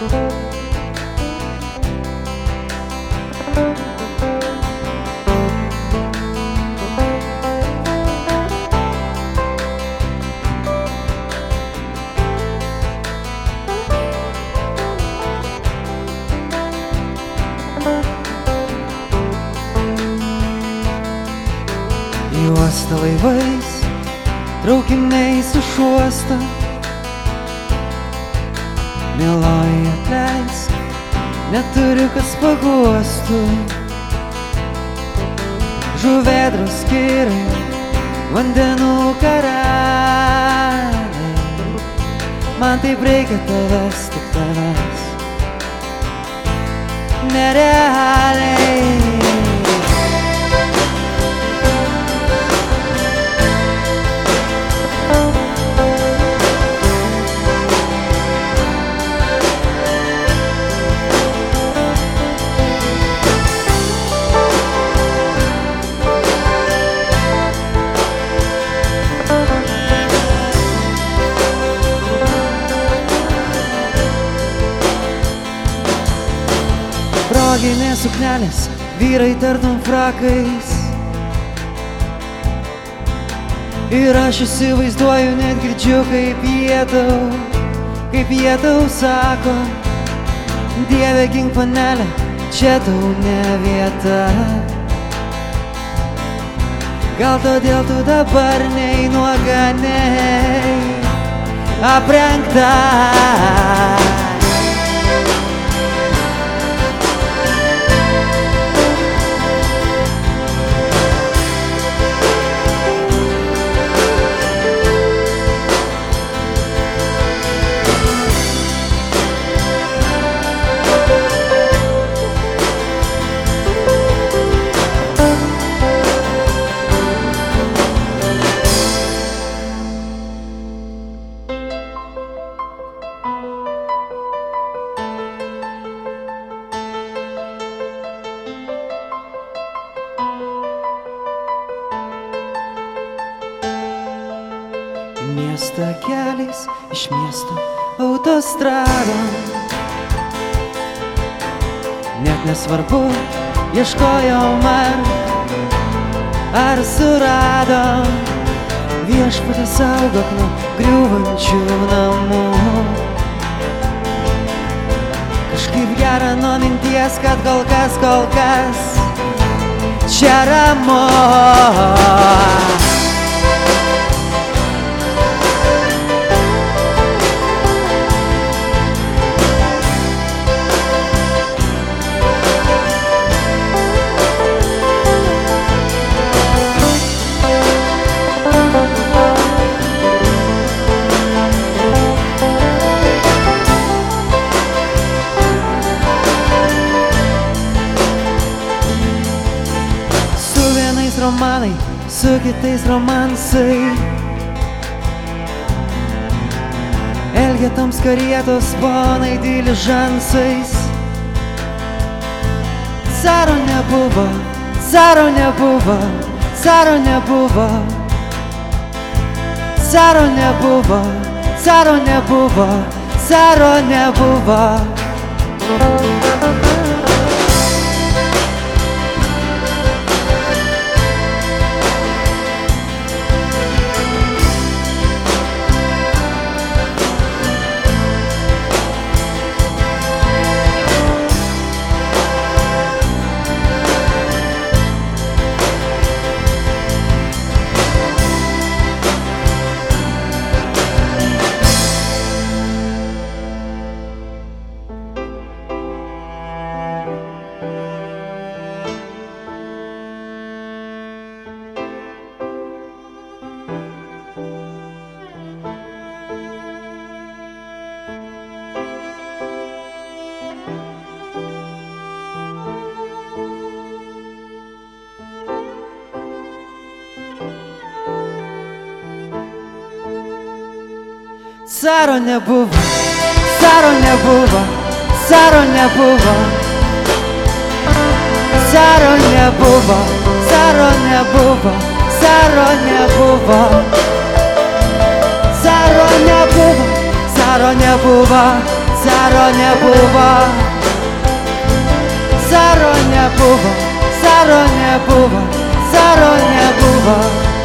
Į uostą laivais, traukiniais iš uosto, mieloji atleisk, neturiu kas paguostų. Žuvėdros kirai, vandenų karaliai, man taip reikia tavęs, tik tavęs, nerealiai. Proginės suknelės, vyrai tartum frakais. Ir aš įsivaizduoju, net girdžiu, kaip jie tau sako: Dieve, gink panelę, čia tau ne vieta. Gal todėl tu dabar nei nuoga, nei aprengta. Miestą keliais, iš miesto autostradom, net nesvarbu, ieškojom ar suradom. Viešpatie saugok nuo griūvančių namų. Kažkaip gera nuo minties, kad kol kas čia ramu. Romanai, su kitais romansai, Elgetoms karietos ponai diližansais. Caro nebuvo, caro nebuvo, caro nebuvo, caro nebuvo, caro nebuvo, caro nebuvo. Caro nebuvo, caro nebuvo, caro nebuvo, caro nebuvo, caro nebuvo, caro nebuvo, caro nebuvo, caro nebuvo, Zaro nebuvo, Zaro nebuvo, Zaro nebuvo, Zaro nebuvo.